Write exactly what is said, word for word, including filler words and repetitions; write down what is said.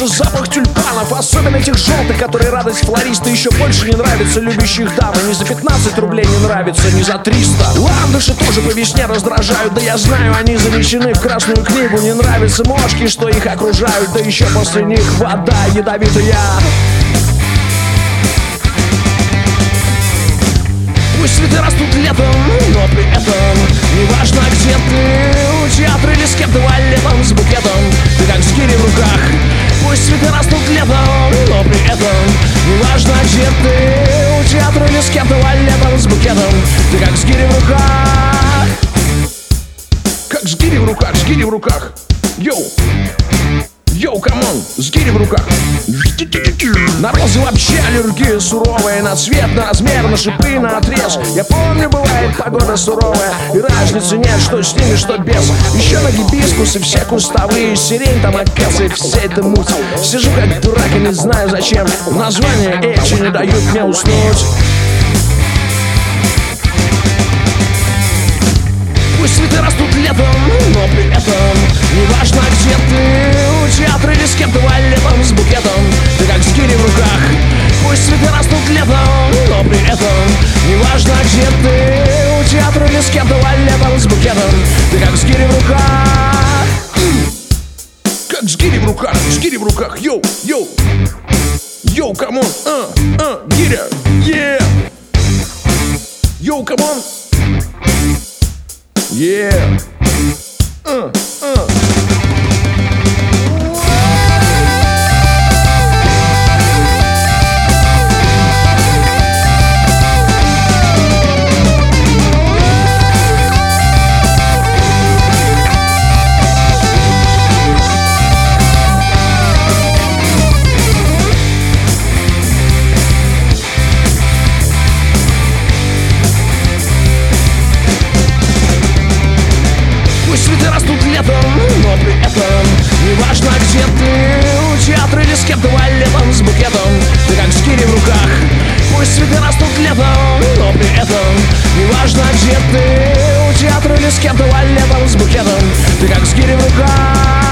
запах тюльпанов, особенно этих желтых, которые радость флориста. Еще больше не нравится любящих дам, и не за пятнадцать рублей не нравится, не за триста. Ландыши тоже по весне раздражают, да я знаю, они занесены в красную книгу. Не нравятся мошки, что их окружают, да еще после них вода ядовитая. Пусть цветы растут летом, но при этом неважно, где ты, у театра или с кем-то валетом, с букетом, ты как с гирей в руках. Пусть цветы растут летом, но при этом неважно, где ты, у театра или с кем-то валетом, с букетом, ты как с гирей в руках. Как с гирей в руках, с гирей в руках. Йоу! Йоу, камон, с гирей в руках. На розы вообще аллергия суровая, на цвет, на размер, на шипы, на отрез. Я помню, бывает погода суровая, и разницы нет, что с ними, что без. Еще на гибискусы, все кустовые, сирень, там акация, вся эта муть. Сижу как дурак и не знаю зачем, названия эти не дают мне уснуть. Пусть цветы растут летом, но при этом неважно, где ты, у театра или с кем-то валетом, с букетом, ты как с гирей в руках. Пусть цветы растут летом, но при этом неважно, где ты, у театра или с кем-то валетом, с букетом, ты как с гирей в руках. Как с гирей в руках, с гирей в руках, йоу, йоу. Йоу, камон, а, а, гиря, yeah. Йоу, камон. Yeah. Uh, uh. Цветы растут летом, но при этом неважно, где ты, у театра или с кем-то валетом, с букетом, ты как с гирей в руках. Пусть цветы растут летом, но при этом неважно, где ты, у театра или с кем-то валетом, с букетом, ты как с гирей в руках.